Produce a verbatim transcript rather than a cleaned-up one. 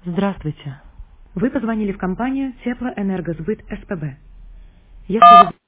Здравствуйте. Вы позвонили в компанию Теплоэнергосбыт СПБ. Если вы